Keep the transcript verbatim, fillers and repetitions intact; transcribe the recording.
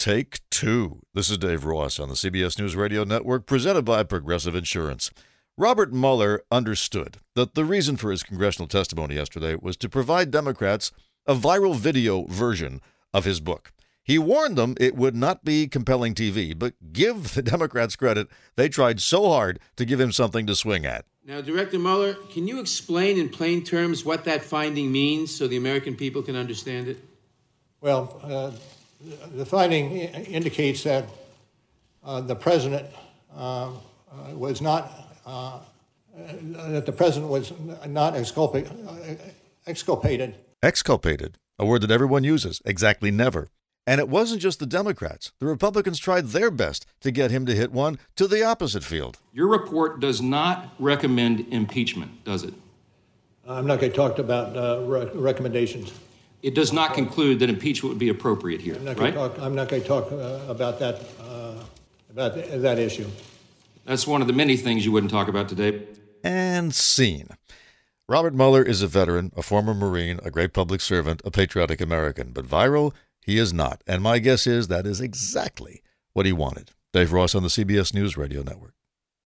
Take Two. This is Dave Ross on the C B S News Radio Network, presented by Progressive Insurance. Robert Mueller understood that the reason for his congressional testimony yesterday was to provide Democrats a viral video version of his book. He warned them it would not be compelling T V, but give the Democrats credit. They tried so hard to give him something to swing at. Now, Director Mueller, can you explain in plain terms what that finding means so the American people can understand it? Well, uh, the finding indicates that uh, the president uh, uh, was not, uh, that the president was not exculpa- exculpated. Exculpated, a word that everyone uses, exactly never. And it wasn't just the Democrats. The Republicans tried their best to get him to hit one to the opposite field. Your report does not recommend impeachment, does it? I'm not going to talk about uh, re- recommendations. It does not conclude that impeachment would be appropriate here, I'm not right? Going to talk, I'm not going to talk uh, about that uh, about th- that issue. That's one of the many things you wouldn't talk about today. And scene. Robert Mueller is a veteran, a former Marine, a great public servant, a patriotic American. But viral, he is not. And my guess is that is exactly what he wanted. Dave Ross on the C B S News Radio Network.